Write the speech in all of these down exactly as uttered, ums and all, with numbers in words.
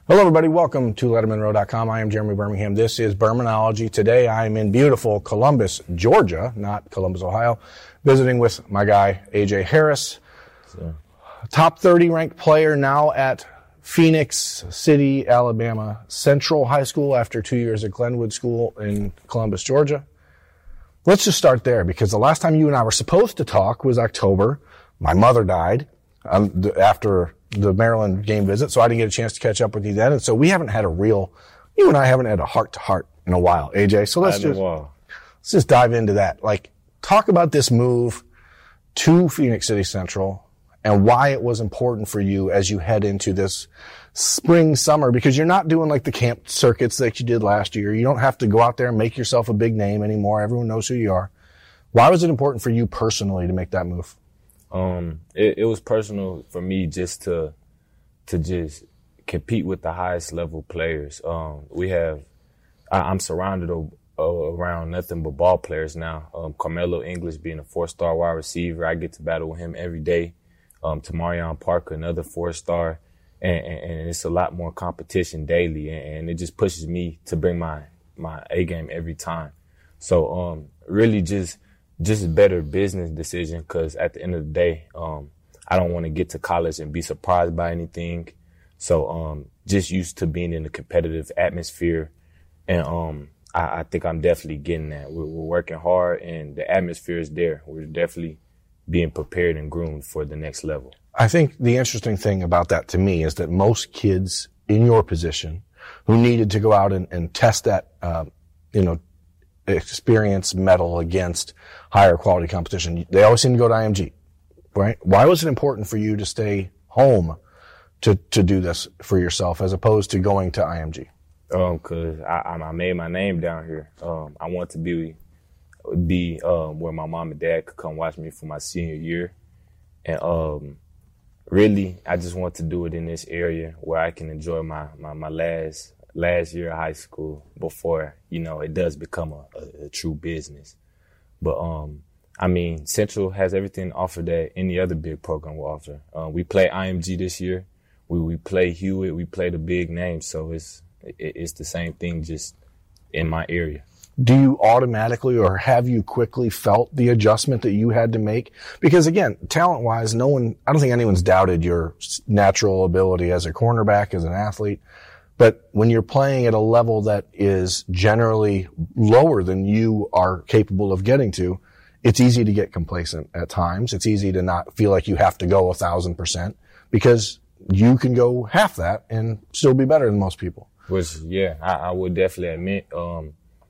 Hello, everybody. Welcome to Letterman Row dot com. I am Jeremy Birmingham. This is Bermanology. Today, I am in beautiful Columbus, Georgia, not Columbus, Ohio, visiting with my guy, A J Harris, so. Top thirty ranked player now at Phoenix City, Alabama Central High School after two years at Glenwood School in Columbus, Georgia. Let's just start there, because the last time you and I were supposed to talk was October. My mother died um, after the Maryland game visit, so I didn't get a chance to catch up with you then. And so we haven't had a real, you and I haven't had a heart-to-heart in a while, A J. So let's just, let's just dive into that. Like, talk about this move to Phoenix City Central and why it was important for you as you head into this spring, summer, because you're not doing like the camp circuits that you did last year. You don't have to go out there and make yourself a big name anymore. Everyone knows who you are. Why was it important for you personally to make that move? Um, it, it was personal for me just to, to just compete with the highest level players. Um, we have, I, I'm surrounded o- o- around nothing but ball players now. Um, Carmelo English being a four-star wide receiver. I get to battle with him every day. Um, Tamarion Parker, another four-star. And, and, and it's a lot more competition daily. And, and it just pushes me to bring my, my A game every time. So, um, really just, just a better business decision, because at the end of the day, um, I don't want to get to college and be surprised by anything. So um, just used to being in a competitive atmosphere. And um, I, I think I'm definitely getting that. We're, we're working hard, and the atmosphere is there. We're definitely being prepared and groomed for the next level. I think the interesting thing about that to me is that most kids in your position who needed to go out and, and test that, uh, you know, experience medal against higher quality competition, they always seem to go to I M G, right? Why was it important for you to stay home to, to do this for yourself as opposed to going to I M G? Um, cause I, I made my name down here. Um, I want to be, be, um, where my mom and dad could come watch me for my senior year. And, um, really, I just want to do it in this area where I can enjoy my, my, my last, last year of high school before, you know, it does become a, a, a true business. But, um, I mean, Central has everything offered that any other big program will offer. Uh, we play I M G this year. We, we play Hewitt. We play the big names. So it's, it, it's the same thing, just in my area. Do you automatically, or have you quickly felt the adjustment that you had to make? Because again, talent-wise, no one, I don't think anyone's doubted your natural ability as a cornerback, as an athlete. But when you're playing at a level that is generally lower than you are capable of getting to, it's easy to get complacent at times. It's easy to not feel like you have to go a thousand percent, because you can go half that and still be better than most people. Which, yeah, I, I would definitely admit, um,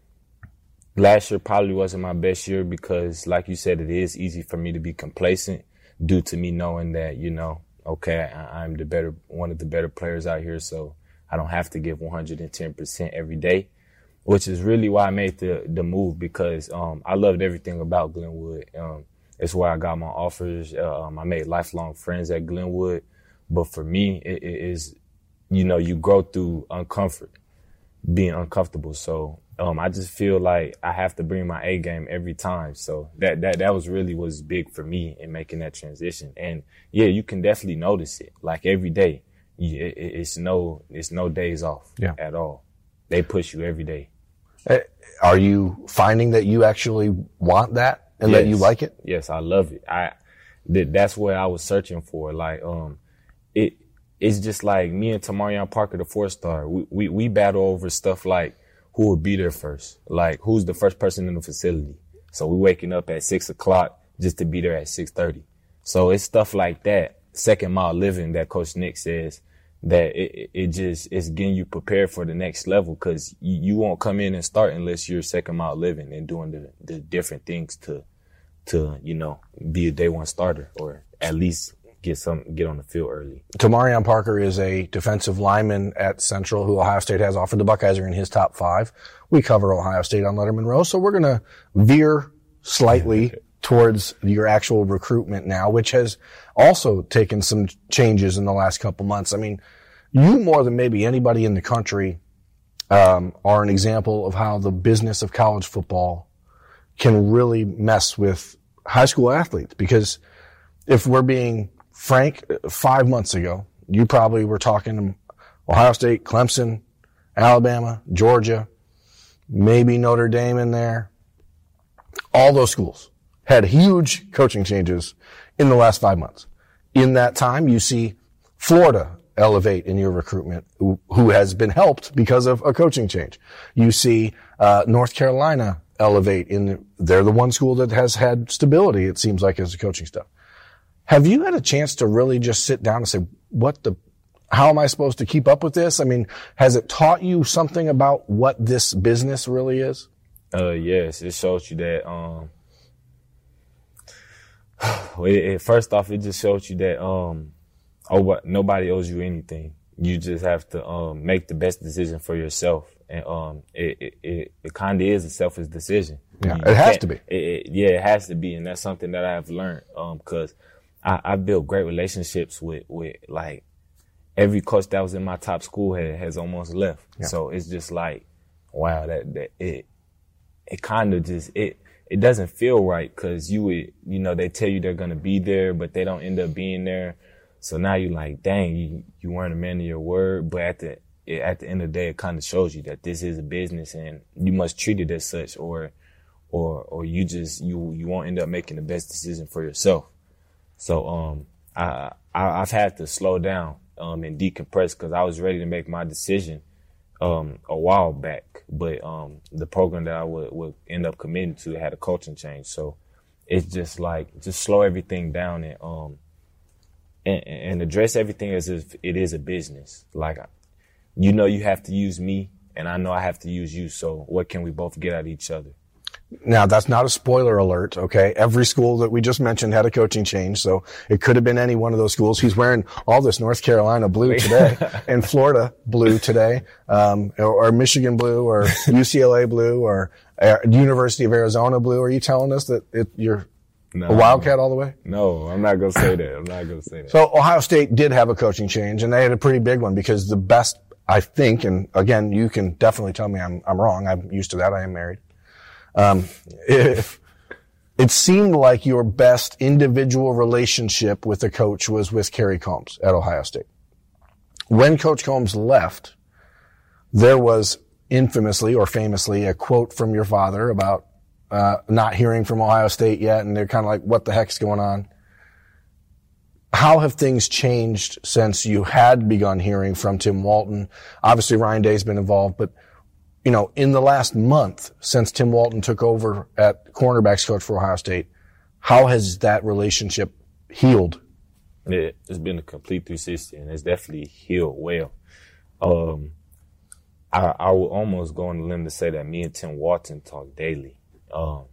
last year probably wasn't my best year because, like you said, it is easy for me to be complacent due to me knowing that, you know, okay, I, I'm the better, one of the better players out here, so I don't have to give one hundred ten percent every day, which is really why I made the, the move, because um, I loved everything about Glenwood. Um, it's where I got my offers. Um, I made lifelong friends at Glenwood. But for me, it, it is, you know, you grow through uncomfort, being uncomfortable. So um, I just feel like I have to bring my A game every time. So that, that, that was really was big for me in making that transition. And yeah, you can definitely notice it, like every day. It, it, it's no, it's no days off yeah. at all. They push you every day. Are you finding that you actually want that and yes. that you like it? Yes, I love it. I, th- that's what I was searching for. Like, um, it, it's just like me and Tamarion Parker, the four star. We, we, we battle over stuff like who will be there first, like who's the first person in the facility. So we waking up at six o'clock just to be there at six thirty. So it's stuff like that. Second mile living that Coach Nick says that it, it just, it's getting you prepared for the next level, because you, you won't come in and start unless you're second mile living and doing the, the different things to, to, you know, be a day one starter, or at least get some, get on the field early. Tamarion Parker is a defensive lineman at Central who Ohio State has offered. The Buckeyes are in his top five. We cover Ohio State on Letterman Row, so we're going to veer slightly towards your actual recruitment now, which has also taken some changes in the last couple months. I mean, you more than maybe anybody in the country um, are an example of how the business of college football can really mess with high school athletes. Because if we're being frank, five months ago, you probably were talking Ohio State, Clemson, Alabama, Georgia, maybe Notre Dame in there. All those schools had huge coaching changes in the last five months. In that time, you see Florida elevate in your recruitment, who, who has been helped because of a coaching change. You see uh, North Carolina elevate in the, they're the one school that has had stability, it seems like, as the coaching stuff. Have you had a chance to really just sit down and say, what the, how am I supposed to keep up with this? I mean, has it taught you something about what this business really is? Uh, yes, it shows you that, um, it, it, first off, it just shows you that, um, oh, what, nobody owes you anything. You just have to, um, make the best decision for yourself. And, um, it, it, it, it kind of is a selfish decision. Yeah, you it has to be. It, it, yeah, it has to be. And that's something that I've learned, um, cause I, I built great relationships with, with like every coach that was in my top school had, has almost left. Yeah. So it's just like, wow, that, that it, it kind of just, it, it doesn't feel right because you would, you know, they tell you they're going to be there, but they don't end up being there. So now you're like, dang, you, you weren't a man of your word. But at the, it, at the end of the day, it kind of shows you that this is a business and you must treat it as such, or, or, or you just, you, you won't end up making the best decision for yourself. So, um, I, I I've had to slow down, um, and decompress because I was ready to make my decision, um, a while back. But, um, the program that I would, would end up committing to had a coaching change. So it's just like, just slow everything down and, um, and, and address everything as if it is a business. Like, you know, you have to use me and I know I have to use you. So what can we both get out of each other? Now, that's not a spoiler alert, okay? Every school that we just mentioned had a coaching change, so it could have been any one of those schools. He's wearing all this North Carolina blue today and Florida blue today, um, or, or Michigan blue or U C L A blue or uh, University of Arizona blue. Are you telling us that it, you're no, a Wildcat all the way? No, I'm not going to say that. I'm not going to say that. So Ohio State did have a coaching change, and they had a pretty big one because the best, I think, and again, you can definitely tell me I'm, I'm wrong. I'm used to that. I am married. Um, if it seemed like your best individual relationship with a coach was with Kerry Combs at Ohio State. When Coach Combs left, there was infamously or famously a quote from your father about, uh, not hearing from Ohio State yet. And they're kind of like, what the heck's going on? How have things changed since you had begun hearing from Tim Walton? Obviously, Ryan Day's been involved, but you know, in the last month since Tim Walton took over at cornerbacks coach for Ohio State, how has that relationship healed? It, it's been a complete three sixty, and it's definitely healed well. Um, I, I would almost go on the limb to say that me and Tim Walton talk daily. Um,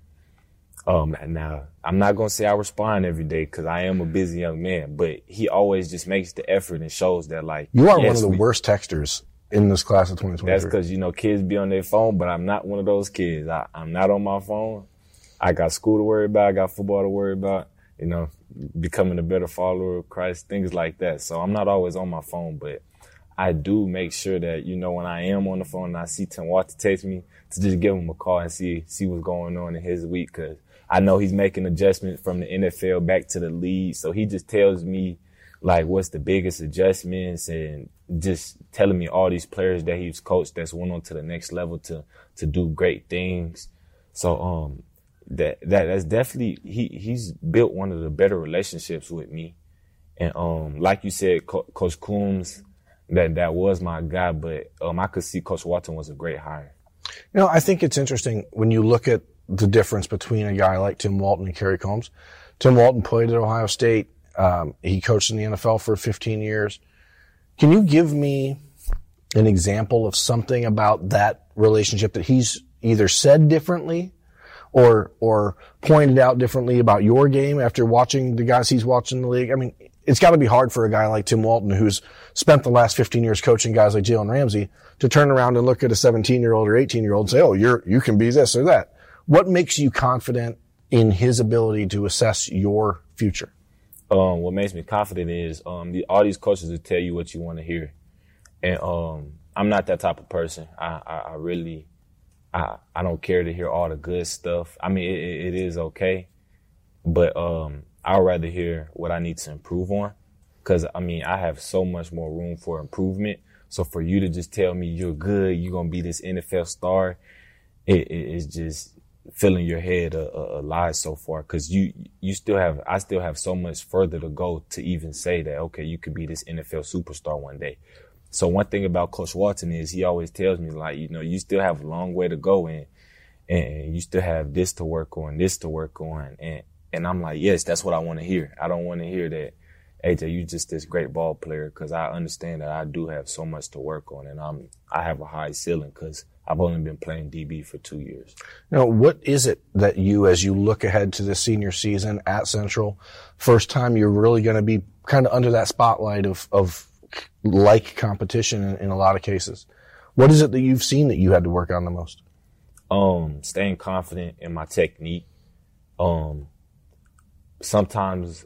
um, now, I'm not going to say I respond every day because I am a busy young man, but he always just makes the effort and shows that, like, you are yes, one of the we, worst texters in this class of twenty twenty-three. That's because, you know, kids be on their phone, but I'm not one of those kids. I, I'm not on my phone. I got school to worry about. I got football to worry about, you know, becoming a better follower of Christ, things like that. So I'm not always on my phone, but I do make sure that, you know, when I am on the phone and I see Tim Walton text me, to just give him a call and see see what's going on in his week, because I know he's making adjustments from the N F L back to the league. So he just tells me, like, what's the biggest adjustments and just telling me all these players that he's coached that's went on to the next level to to do great things. So um that that that's definitely he he's built one of the better relationships with me. And um like you said, Co- Coach Coombs, that that was my guy, but um I could see Coach Walton was a great hire. You know, I think it's interesting when you look at the difference between a guy like Tim Walton and Kerry Combs. Tim Walton played at Ohio State. Um, he coached in the N F L for fifteen years. Can you give me an example of something about that relationship that he's either said differently or or pointed out differently about your game after watching the guys he's watched in the league? I mean, it's got to be hard for a guy like Tim Walton, who's spent the last fifteen years coaching guys like Jalen Ramsey, to turn around and look at a seventeen-year-old or eighteen-year-old and say, oh, you're you can be this or that. What makes you confident in his ability to assess your future? Um, what makes me confident is um, the, all these coaches will tell you what you want to hear. And um, I'm not that type of person. I, I, I really, I, I don't care to hear all the good stuff. I mean, it, it is okay, but um, I'd rather hear what I need to improve on. Because, I mean, I have so much more room for improvement. So for you to just tell me you're good, you're going to be this N F L star, it, it, it's just filling your head a, a, a lie so far. Cause you, you still have, I still have so much further to go to even say that, okay, you could be this N F L superstar one day. So one thing about Coach Walton is he always tells me, like, you know, you still have a long way to go and, and you still have this to work on, this to work on. And, and I'm like, yes, that's what I want to hear. I don't want to hear that, A J, you just this great ball player, because I understand that I do have so much to work on, and I'm I have a high ceiling because I've only been playing D B for two years. Now, what is it that you, as you look ahead to the senior season at Central, first time you're really going to be kind of under that spotlight of, of like competition in, in a lot of cases? What is it that you've seen that you had to work on the most? Um, staying confident in my technique. Um, sometimes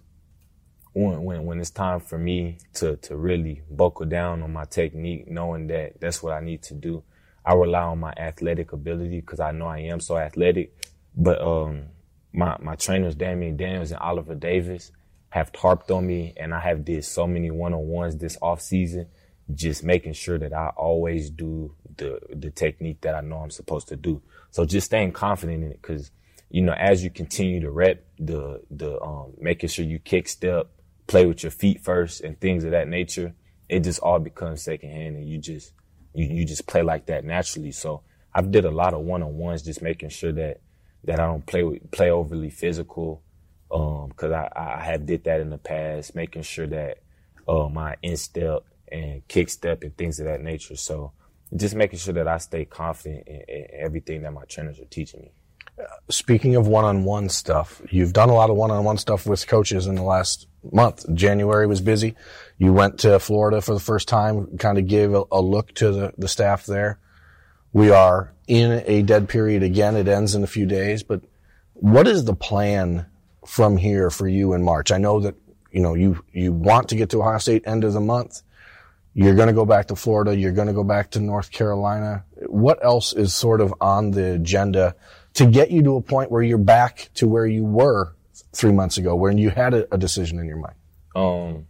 when, when, when it's time for me to, to really buckle down on my technique, knowing that that's what I need to do, I rely on my athletic ability because I know I am so athletic. But, um, my, my trainers, Damian Daniels and Oliver Davis, have tarped on me, and I have did so many one-on-ones this off season, just making sure that I always do the, the technique that I know I'm supposed to do. So just staying confident in it, because, you know, as you continue to rep the, the, um, making sure you kick step, play with your feet first and things of that nature, it just all becomes secondhand, and you just, you, you just play like that naturally. So I've did a lot of one-on-ones, just making sure that, that I don't play with, play overly physical. Um, cause I, I have did that in the past, making sure that, uh, my instep and kick step and things of that nature. So just making sure that I stay confident in, in everything that my trainers are teaching me. Speaking of one-on-one stuff, you've done a lot of one-on-one stuff with coaches in the last month. January was busy. You went to Florida for the first time, kind of gave a, a look to the, the staff there. We are in a dead period again. It ends in a few days, but what is the plan from here for you in March? I know that, you know, you, you want to get to Ohio State end of the month. You're going to go back to Florida. You're going to go back to North Carolina. What else is sort of on the agenda to get you to a point where you're back to where you were three months ago, when you had a, a decision in your mind? Um,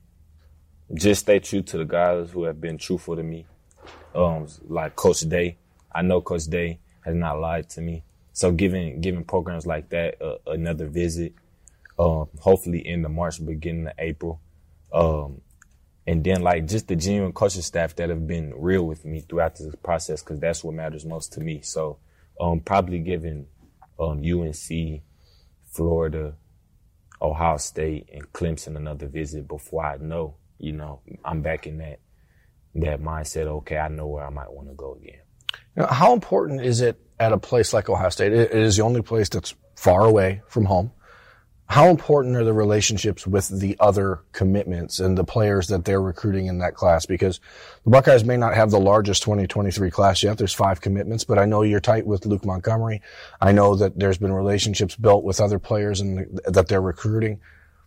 just stay true to the guys who have been truthful to me. Um, like Coach Day. I know Coach Day has not lied to me. So giving, giving programs like that uh, another visit, um, hopefully end of March, beginning of April. Um, and then like just the genuine coaching staff that have been real with me throughout this process, because that's what matters most to me. So, um, probably giving, um, U N C, Florida, Ohio State, and Clemson another visit before I know, you know, I'm back in that, that mindset. Okay, I know where I might want to go again. Now, how important is it at a place like Ohio State? It is the only place that's far away from home. How important are the relationships with the other commitments and the players that they're recruiting in that class? Because the Buckeyes may not have the largest twenty twenty-three class yet. There's five commitments, but I know you're tight with Luke Montgomery. I know that there's been relationships built with other players and that they're recruiting.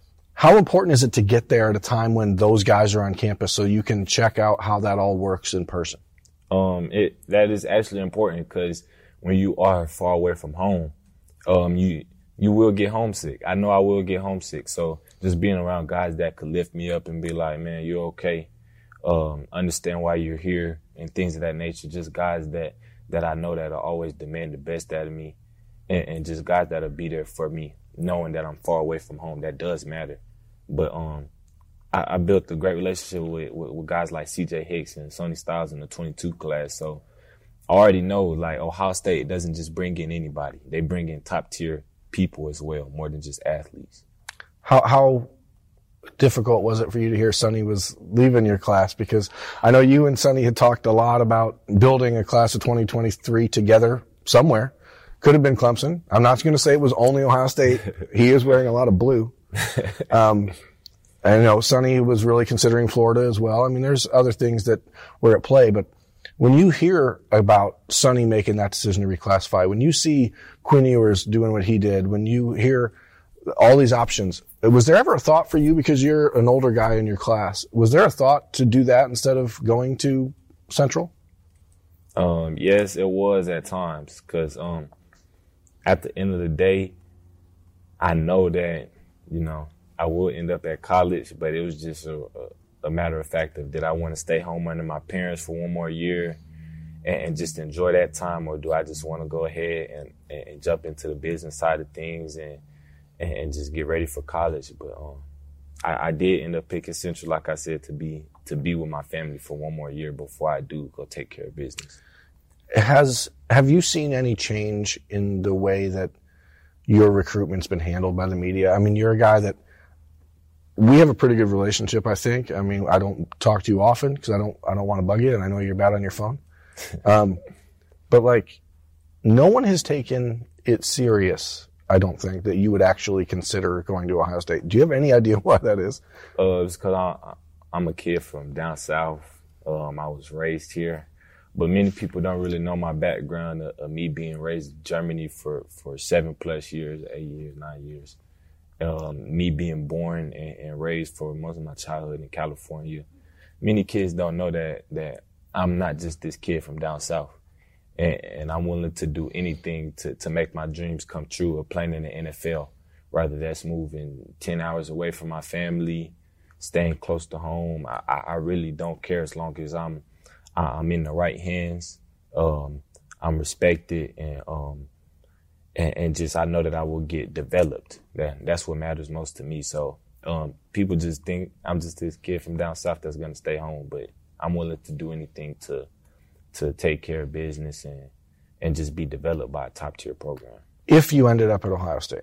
How important is it to get there at a time when those guys are on campus so you can check out how that all works in person? Um, it, that is actually important, because when you are far away from home, um, you, you will get homesick. I know I will get homesick. So just being around guys that could lift me up and be like, man, you're okay. Um, understand why you're here and things of that nature. Just guys that, that I know that will always demand the best out of me, and, and just guys that'll be there for me, knowing that I'm far away from home. That does matter. But, um, I, I built a great relationship with, with, with guys like C J Hicks and Sonny Styles in the twenty-two class. So I already know, like, Ohio State doesn't just bring in anybody. They bring in top tier people as well, more than just athletes. How, how difficult was it for you to hear Sonny was leaving your class? Because I know you and Sonny had talked a lot about building a class of twenty twenty-three together somewhere. Could have been Clemson. I'm not going to say it was only Ohio State. He is wearing a lot of blue. Um, I know Sonny was really considering Florida as well. I mean, there's other things that were at play, but when you hear about Sonny making that decision to reclassify, when you see Quinn Ewers doing what he did, when you hear all these options, was there ever a thought for you, because you're an older guy in your class, was there a thought to do that instead of going to Central? Um, yes, it was at times, because um, at the end of the day, I know that, you know, I will end up at college, but it was just a, a, a matter of fact of did I want to stay home under my parents for one more year and, and just enjoy that time, or do I just want to go ahead and, and jump into the business side of things and and just get ready for college? But um, I, I did end up picking Central, like I said, to be to be with my family for one more year before I do go take care of business. Has have you seen any change in the way that your recruitment's been handled by the media? I mean, you're a guy that we have a pretty good relationship, I think. I mean, I don't talk to you often because I don't I don't want to bug you, and I know you're bad on your phone. Um, but like, no one has taken it serious, I don't think, that you would actually consider going to Ohio State. Do you have any idea why that is? Uh, it's because I'm a kid from down south. Um, I was raised here. But many people don't really know my background of, of me being raised in Germany for, for seven plus years, eight years, nine years. Um, me being born and, and raised for most of my childhood in California. Many kids don't know that that I'm not just this kid from down south. And, and I'm willing to do anything to, to make my dreams come true of playing in the N F L. Whether that's moving ten hours away from my family, staying close to home. I, I really don't care as long as I'm I'm in the right hands. Um, I'm respected, and, um, and and just I know that I will get developed. That that's what matters most to me. So um, people just think I'm just this kid from down south that's gonna stay home, but I'm willing to do anything to to take care of business and and just be developed by a top tier program. If you ended up at Ohio State,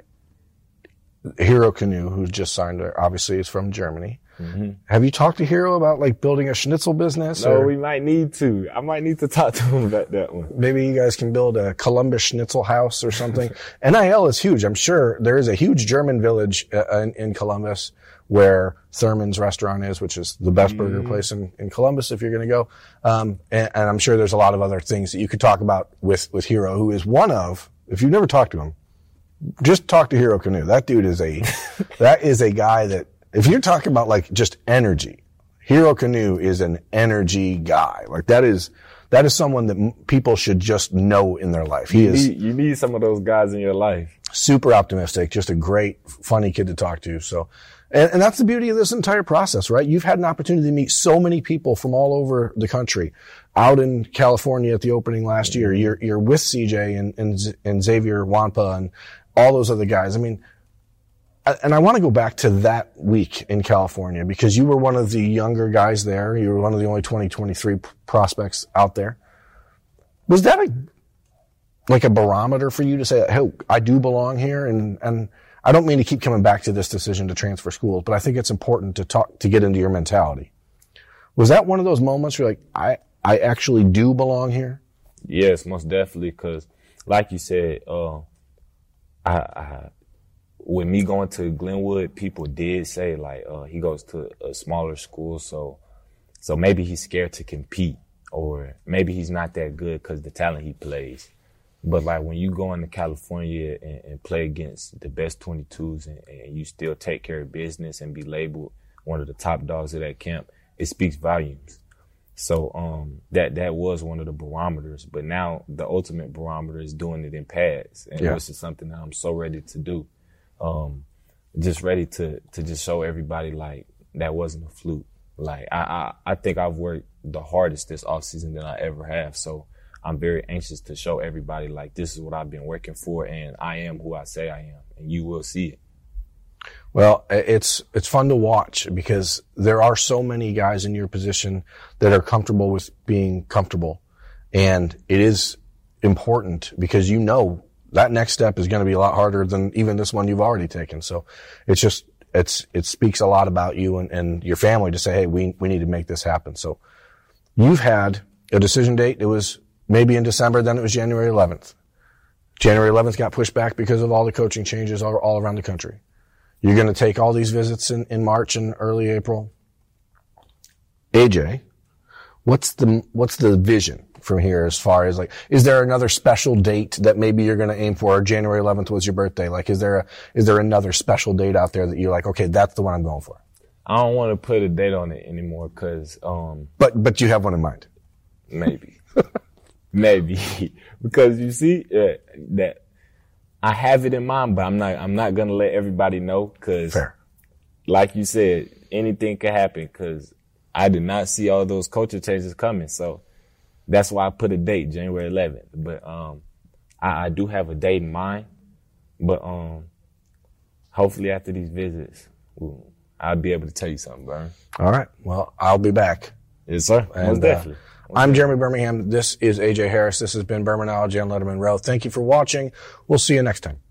Hero Kanu, who's just signed, obviously is from Germany. Mm-hmm. Have you talked to Hero about like building a schnitzel business? No, or? we might need to. I might need to talk to him about that one. Maybe you guys can build a Columbus Schnitzel house or something. N I L is huge. I'm sure there is a huge German village uh, in, in Columbus where Thurman's restaurant is, which is the best burger mm. place in, in Columbus if you're going to go. Um, and, and I'm sure there's a lot of other things that you could talk about with, with Hero, who is one of, if you've never talked to him, just talk to Hero Kanu. That dude is a, that is a guy that, if you're talking about like just energy, Hero Kanu is an energy guy. Like that is, that is someone that m- people should just know in their life. He you is. Need, you need some of those guys in your life. Super optimistic, just a great, funny kid to talk to. So, and, and that's the beauty of this entire process, right? You've had an opportunity to meet so many people from all over the country. Out in California at the opening last mm-hmm. year, you're, you're with C J and, and, and Xavier Wampa and all those other guys. I mean, and I want to go back to that week in California because you were one of the younger guys there. You were one of the only twenty twenty-three prospects out there. Was that a, like a barometer for you to say, hey, I do belong here? And, and I don't mean to keep coming back to this decision to transfer schools, but I think it's important to talk, to get into your mentality. Was that one of those moments where you're like, I, I actually do belong here? Yes, most definitely. Cause like you said, uh, I, I, with me going to Glenwood, people did say like, uh, he goes to a smaller school. So, so maybe he's scared to compete, or maybe he's not that good because the talent he plays. But like when you go into California and, and play against the best twenty-twos and, and you still take care of business and be labeled one of the top dogs of that camp, it speaks volumes. So, um, that, that was one of the barometers, but now the ultimate barometer is doing it in pads. And yeah. This is something that I'm so ready to do. Um, just ready to, to just show everybody like that wasn't a fluke. Like I, I, I think I've worked the hardest this offseason than I ever have. So I'm very anxious to show everybody like this is what I've been working for and I am who I say I am and you will see it. Well, it's, it's fun to watch because there are so many guys in your position that are comfortable with being comfortable. And it is important because you know that next step is going to be a lot harder than even this one you've already taken. So it's just, it's, it speaks a lot about you and, and your family to say, hey, we, we need to make this happen. So you've had a decision date. It was maybe in December, then it was January eleventh. January eleventh got pushed back because of all the coaching changes all, all around the country. You're going to take all these visits in, in March and early April. A J, what's the, what's the vision from here as far as like, is there another special date that maybe you're going to aim for? January eleventh was your birthday. Like, is there a, is there another special date out there that you're like, okay, that's the one I'm going for? I don't want to put a date on it anymore because, um, but, but you have one in mind. Maybe, maybe because you see uh, that I have it in mind, but I'm not, I'm not going to let everybody know because like you said, anything could happen because I did not see all those culture changes coming. So that's why I put a date, January eleventh. But um, I, I do have a date in mind. But um, hopefully after these visits, we'll, I'll be able to tell you something, Burn. All right. Well, I'll be back. Yes, sir. And, Most definitely. Uh, I'm Jeremy Birmingham. This is A J Harris. This has been Bermanology on Letterman Row. Thank you for watching. We'll see you next time.